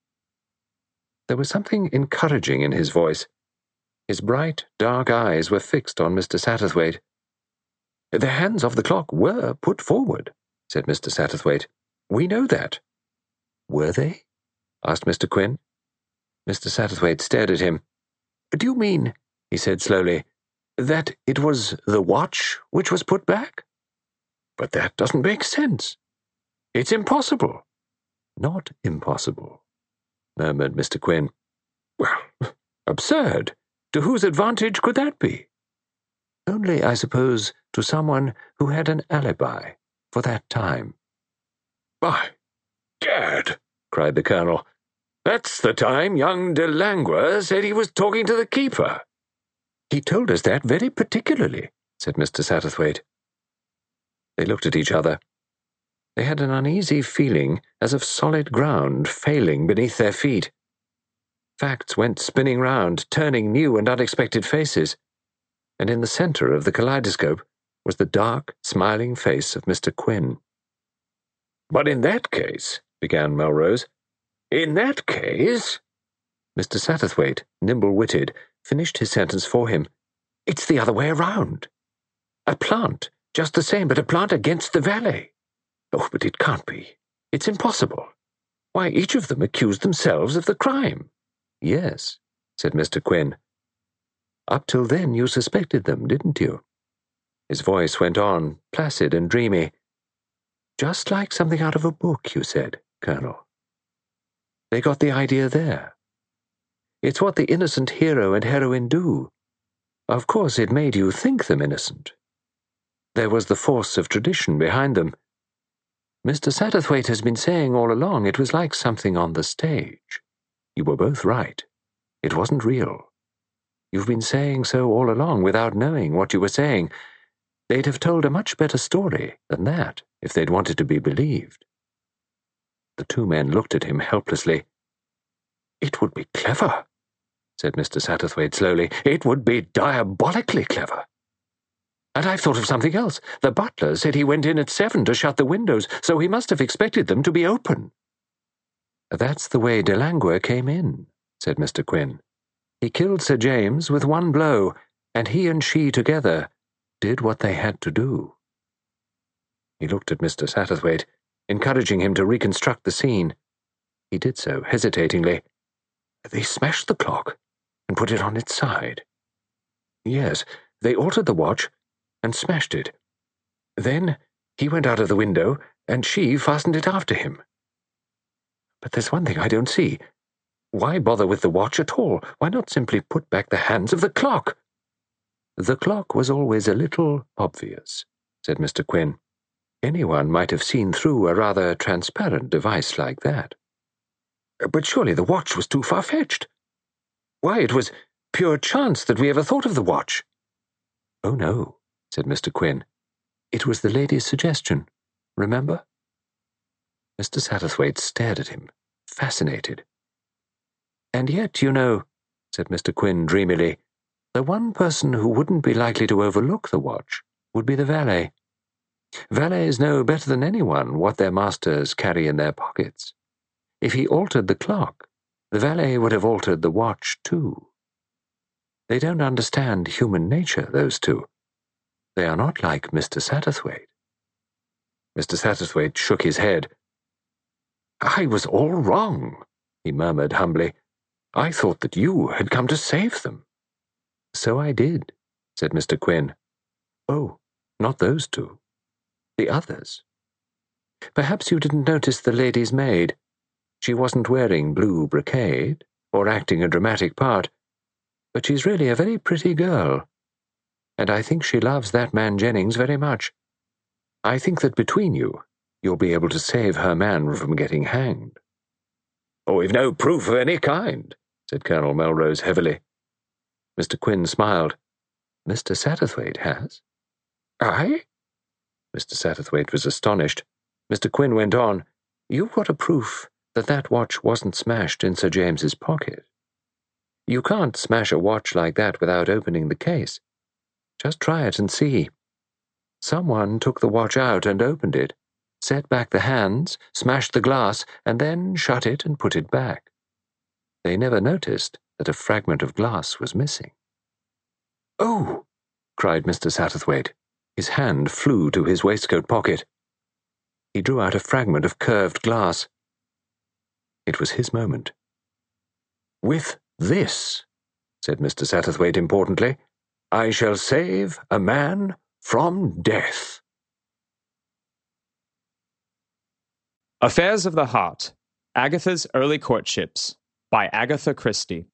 There was something encouraging in his voice. His bright, dark eyes were fixed on Mister Satterthwaite. "The hands of the clock were put forward," said Mister Satterthwaite. "We know that." "Were they?" asked Mister Quinn. Mister Satterthwaite stared at him. "Do you mean," he said slowly, "that it was the watch which was put back? But that doesn't make sense. It's impossible." "Not impossible," murmured Mister Quinn. "Well, absurd. To whose advantage could that be?" "Only, I suppose, to someone who had an alibi for that time." "By gad!" cried the Colonel. "That's the time young de Langueur said he was talking to the keeper." "He told us that very particularly," said Mister Satterthwaite. They looked at each other. They had an uneasy feeling as of solid ground failing beneath their feet. Facts went spinning round, turning new and unexpected faces, and in the centre of the kaleidoscope was the dark, smiling face of Mister Quinn. "But in that case," began Melrose, "in that case—" Mister Satterthwaite, nimble-witted, finished his sentence for him. "It's the other way around. A plant, just the same, but a plant against the valet. Oh, but it can't be. It's impossible. Why, each of them accused themselves of the crime." "Yes," said Mister Quinn. "Up till then you suspected them, didn't you?" His voice went on, placid and dreamy. "Just like something out of a book, you said, Colonel. They got the idea there. It's what the innocent hero and heroine do. Of course it made you think them innocent. There was the force of tradition behind them. Mister Satterthwaite has been saying all along it was like something on the stage. You were both right. It wasn't real. You've been saying so all along without knowing what you were saying. They'd have told a much better story than that if they'd wanted to be believed. The two men looked at him helplessly. "It would be clever," said Mister Satterthwaite slowly. "It would be diabolically clever. And I've thought of something else. The butler said he went in at seven to shut the windows, so he must have expected them to be open." "That's the way de Langueur came in," said Mister Quinn. "He killed Sir James with one blow, and he and she together did what they had to do." He looked at Mister Satterthwaite, encouraging him to reconstruct the scene. He did so, hesitatingly. "They smashed the clock and put it on its side." "Yes, they altered the watch and smashed it. Then he went out of the window, and she fastened it after him. But there's one thing I don't see. Why bother with the watch at all? Why not simply put back the hands of the clock?" "The clock was always a little obvious," said Mister Quinn. "Anyone might have seen through a rather transparent device like that." "But surely the watch was too far-fetched. Why, it was pure chance that we ever thought of the watch." "Oh, no," said Mister Quinn. "It was the lady's suggestion. Remember?" Mister Satterthwaite stared at him, fascinated. "And yet, you know," said Mister Quinn dreamily, "the one person who wouldn't be likely to overlook the watch would be the valet. Valets know better than anyone what their masters carry in their pockets. If he altered the clock, the valet would have altered the watch too. They don't understand human nature, those two. They are not like Mister Satterthwaite." Mister Satterthwaite shook his head. "I was all wrong," he murmured humbly. "I thought that you had come to save them." "So I did," said Mister Quinn. "Oh, not those two. The others. Perhaps you didn't notice the lady's maid. She wasn't wearing blue brocade or acting a dramatic part, but she's really a very pretty girl, and I think she loves that man Jennings very much. I think that between you, you'll be able to save her man from getting hanged." "Oh, we've no proof of any kind," said Colonel Melrose heavily. Mister Quinn smiled. "Mister Satterthwaite has." "I?" Mister Satterthwaite was astonished. Mister Quinn went on, "You've got a proof that that watch wasn't smashed in Sir James's pocket. You can't smash a watch like that without opening the case. Just try it and see. Someone took the watch out and opened it, set back the hands, smashed the glass, and then shut it and put it back. They never noticed that a fragment of glass was missing." "Oh!" cried Mister Satterthwaite. His hand flew to his waistcoat pocket. He drew out a fragment of curved glass. It was his moment. "With this," said Mister Satterthwaite importantly, "I shall save a man from death." Affairs of the Heart, Agatha's Early Courtships, by Agatha Christie.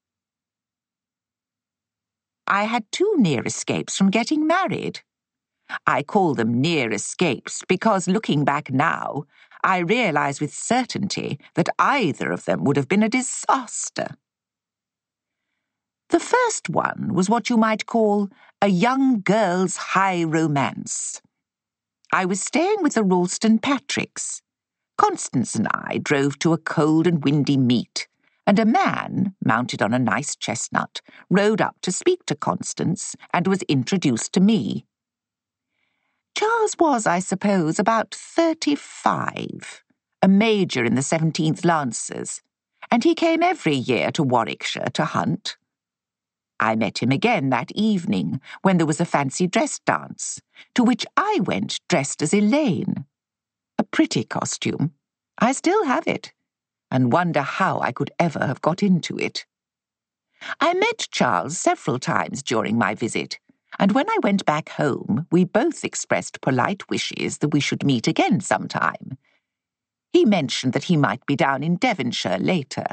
I had two near escapes from getting married. I call them near escapes because, looking back now, I realize with certainty that either of them would have been a disaster. The first one was what you might call a young girl's high romance. I was staying with the Ralston Patricks. Constance and I drove to a cold and windy meet, and a man, mounted on a nice chestnut, rode up to speak to Constance and was introduced to me. Charles was, I suppose, about thirty-five, a major in the seventeenth Lancers, and he came every year to Warwickshire to hunt. I met him again that evening when there was a fancy dress dance, to which I went dressed as Elaine. A pretty costume. I still have it, and wonder how I could ever have got into it. I met Charles several times during my visit, and when I went back home, we both expressed polite wishes that we should meet again sometime. He mentioned that he might be down in Devonshire later.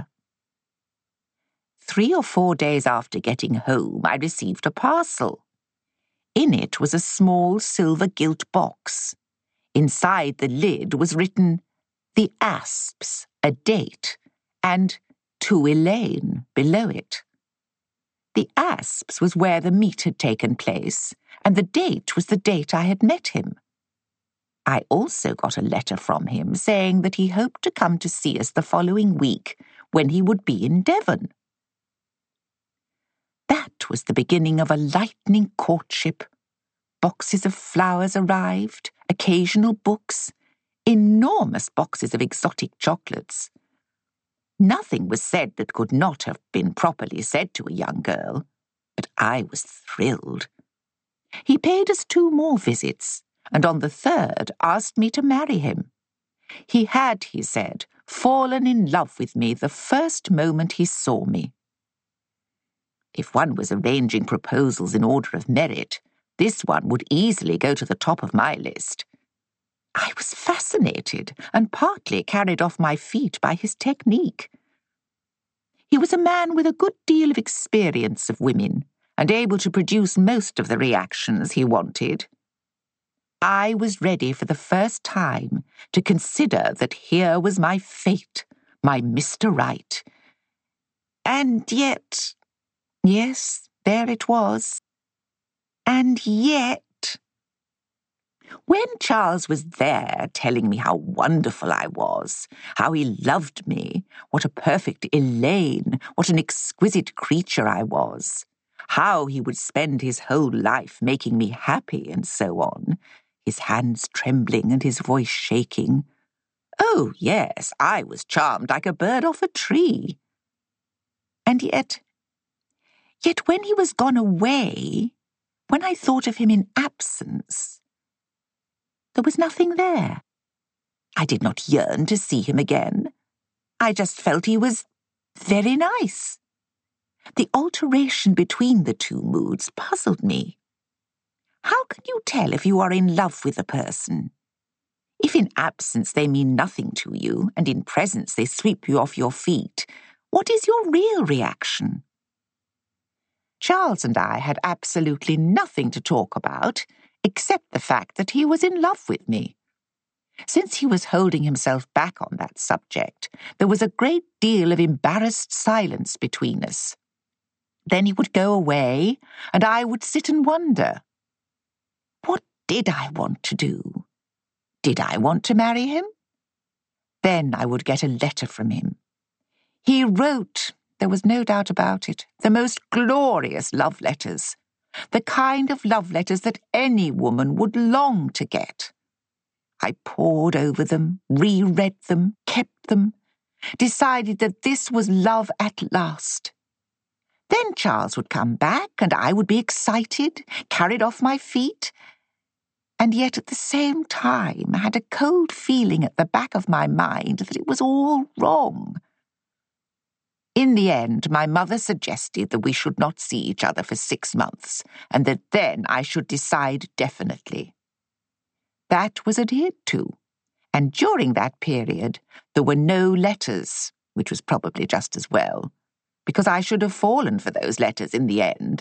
Three or four days after getting home, I received a parcel. In it was a small silver gilt box. Inside the lid was written, "The Asps," a date, and "To Elaine" below it. The Asps was where the meet had taken place, and the date was the date I had met him. I also got a letter from him saying that he hoped to come to see us the following week when he would be in Devon. That was the beginning of a lightning courtship. Boxes of flowers arrived, occasional books, enormous boxes of exotic chocolates. Nothing was said that could not have been properly said to a young girl, but I was thrilled. He paid us two more visits, and on the third asked me to marry him. He had, he said, fallen in love with me the first moment he saw me. If one was arranging proposals in order of merit, this one would easily go to the top of my list. I was fascinated and partly carried off my feet by his technique. He was a man with a good deal of experience of women and able to produce most of the reactions he wanted. I was ready for the first time to consider that here was my fate, my Mister Right. And yet, yes, there it was. And yet... When Charles was there telling me how wonderful I was, how he loved me, what a perfect Elaine, what an exquisite creature I was, how he would spend his whole life making me happy and so on, his hands trembling and his voice shaking. Oh, yes, I was charmed like a bird off a tree. And yet, yet when he was gone away, when I thought of him in absence, there was nothing there. I did not yearn to see him again. I just felt he was very nice. The alteration between the two moods puzzled me. How can you tell if you are in love with a person? If in absence they mean nothing to you, and in presence they sweep you off your feet, what is your real reaction? Charles and I had absolutely nothing to talk about, except the fact that he was in love with me. Since he was holding himself back on that subject, there was a great deal of embarrassed silence between us. Then he would go away, and I would sit and wonder. What did I want to do? Did I want to marry him? Then I would get a letter from him. He wrote, there was no doubt about it, the most glorious love letters, the kind of love letters that any woman would long to get. I pored over them, reread them, kept them, decided that this was love at last. Then Charles would come back, and I would be excited, carried off my feet, and yet at the same time I had a cold feeling at the back of my mind that it was all wrong. In the end, my mother suggested that we should not see each other for six months, and that then I should decide definitely. That was adhered to, and during that period there were no letters, which was probably just as well, because I should have fallen for those letters in the end.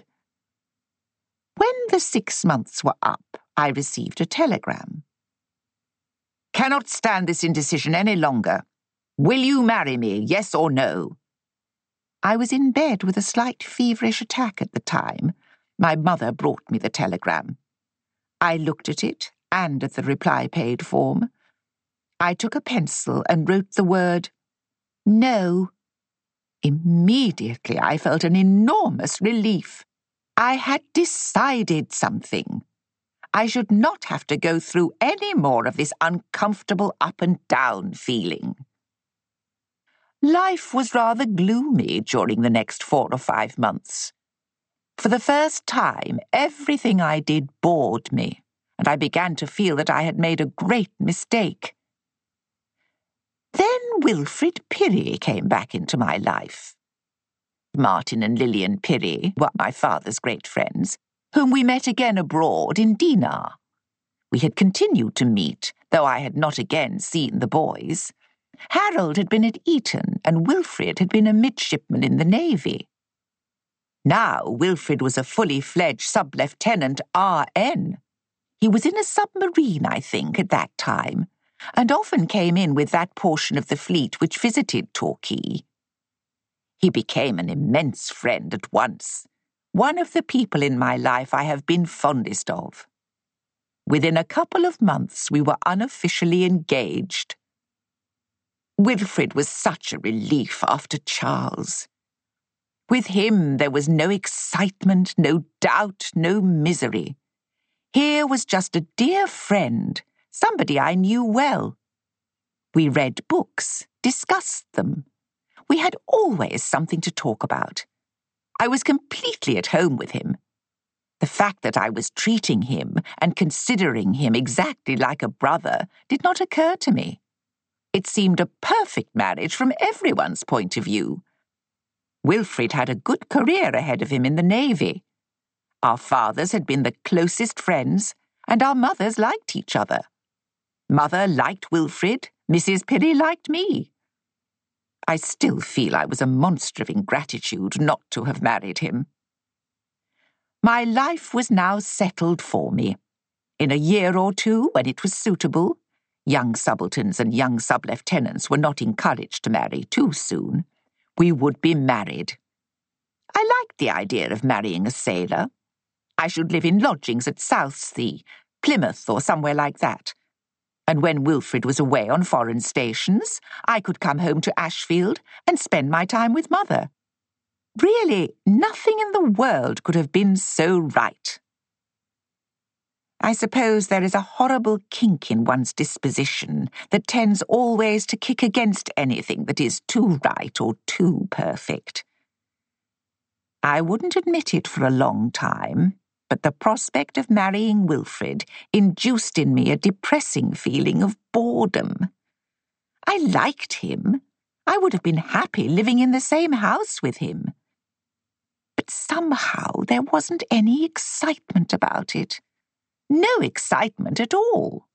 When the six months were up, I received a telegram. Cannot stand this indecision any longer. Will you marry me, yes or no? I was in bed with a slight feverish attack at the time. My mother brought me the telegram. I looked at it and at the reply-paid form. I took a pencil and wrote the word no. Immediately I felt an enormous relief. I had decided something. I should not have to go through any more of this uncomfortable up and down feeling. Life was rather gloomy during the next four or five months. For the first time, everything I did bored me, and I began to feel that I had made a great mistake. Then Wilfrid Pirrie came back into my life. Martin and Lillian Pirrie were my father's great friends, whom we met again abroad in Dinard. We had continued to meet, though I had not again seen the boys. Harold had been at Eton, and Wilfrid had been a midshipman in the Navy. Now Wilfrid was a fully fledged sub-lieutenant R N. He was in a submarine, I think, at that time, and often came in with that portion of the fleet which visited Torquay. He became an immense friend at once, one of the people in my life I have been fondest of. Within a couple of months we were unofficially engaged. Wilfrid was such a relief after Charles. With him there was no excitement, no doubt, no misery. Here was just a dear friend, somebody I knew well. We read books, discussed them. We had always something to talk about. I was completely at home with him. The fact that I was treating him and considering him exactly like a brother did not occur to me. It seemed a perfect marriage from everyone's point of view. Wilfrid had a good career ahead of him in the Navy. Our fathers had been the closest friends, and our mothers liked each other. Mother liked Wilfrid, Missus Pirrie liked me. I still feel I was a monster of ingratitude not to have married him. My life was now settled for me. In a year or two, when it was suitable, young subalterns and young sub-lieutenants were not encouraged to marry too soon, we would be married. I liked the idea of marrying a sailor. I should live in lodgings at Southsea, Plymouth or somewhere like that. And when Wilfrid was away on foreign stations, I could come home to Ashfield and spend my time with Mother. Really, nothing in the world could have been so right. I suppose there is a horrible kink in one's disposition that tends always to kick against anything that is too right or too perfect. I wouldn't admit it for a long time, but the prospect of marrying Wilfrid induced in me a depressing feeling of boredom. I liked him. I would have been happy living in the same house with him. But somehow there wasn't any excitement about it. No excitement at all.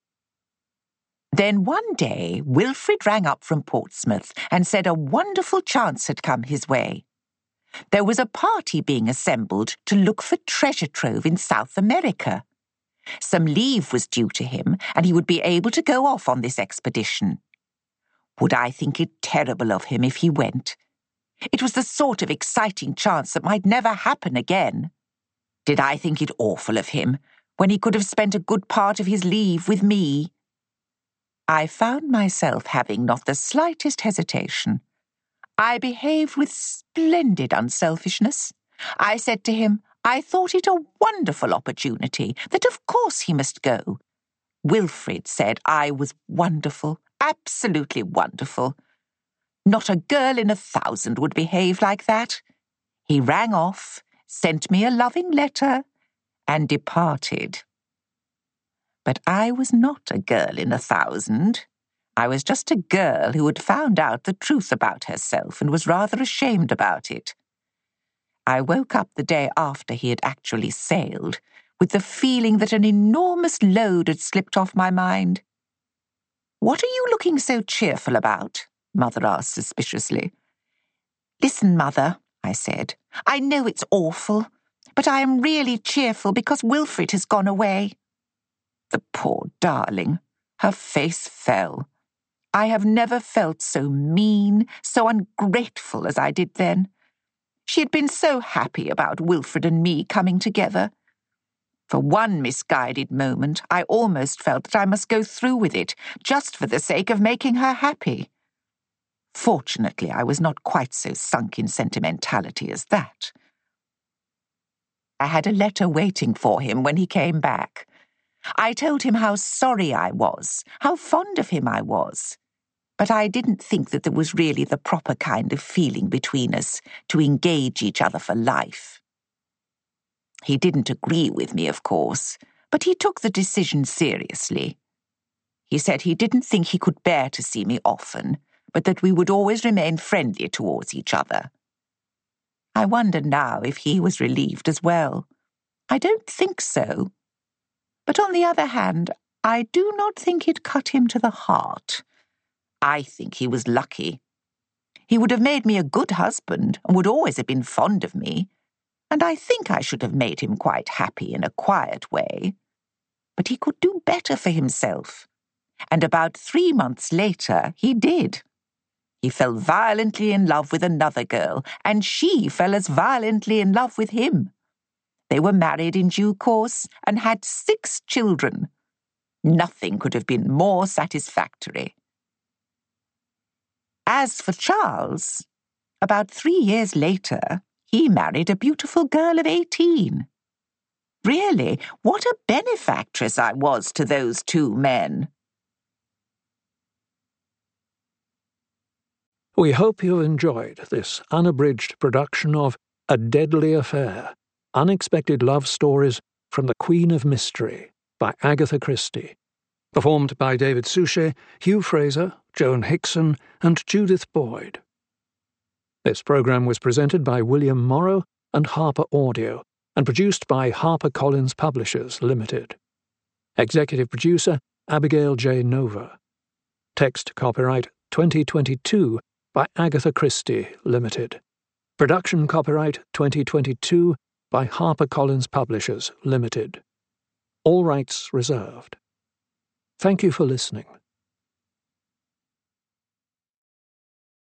Then one day Wilfrid rang up from Portsmouth and said a wonderful chance had come his way. There was a party being assembled to look for treasure trove in South America. Some leave was due to him, and he would be able to go off on this expedition. Would I think it terrible of him if he went? It was the sort of exciting chance that might never happen again. Did I think it awful of him, when he could have spent a good part of his leave with me? I found myself having not the slightest hesitation. I behaved with splendid unselfishness. I said to him, I thought it a wonderful opportunity, that of course he must go. Wilfrid said I was wonderful, absolutely wonderful. Not a girl in a thousand would behave like that. He rang off, sent me a loving letter, and departed. But I was not a girl in a thousand. I was just a girl who had found out the truth about herself and was rather ashamed about it. I woke up the day after he had actually sailed with the feeling that an enormous load had slipped off my mind. "What are you looking so cheerful about?" Mother asked suspiciously. "Listen, Mother," I said. "I know it's awful, but I am really cheerful because Wilfrid has gone away." The poor darling. Her face fell. I have never felt so mean, so ungrateful as I did then. She had been so happy about Wilfrid and me coming together. For one misguided moment, I almost felt that I must go through with it, just for the sake of making her happy. Fortunately, I was not quite so sunk in sentimentality as that. I had a letter waiting for him when he came back. I told him how sorry I was, how fond of him I was. But I didn't think that there was really the proper kind of feeling between us to engage each other for life. He didn't agree with me, of course, but he took the decision seriously. He said he didn't think he could bear to see me often, but that we would always remain friendly towards each other. I wonder now if he was relieved as well. I don't think so. But on the other hand, I do not think it cut him to the heart. I think he was lucky. He would have made me a good husband and would always have been fond of me, and I think I should have made him quite happy in a quiet way. But he could do better for himself, and about three months later he did. He fell violently in love with another girl, and she fell as violently in love with him. They were married in due course and had six children. Nothing could have been more satisfactory. As for Charles, about three years later, he married a beautiful girl of eighteen. Really, what a benefactress I was to those two men. We hope you enjoyed this unabridged production of A Deadly Affair, Unexpected Love Stories from the Queen of Mystery by Agatha Christie, performed by David Suchet, Hugh Fraser, Joan Hickson, and Judith Boyd. This program was presented by William Morrow and Harper Audio, and produced by HarperCollins Publishers Limited. Executive producer Abigail J. Nova. Text copyright twenty twenty-two by Agatha Christie Limited. Production copyright twenty twenty-two by HarperCollins Publishers Limited. All rights reserved. Thank you for listening.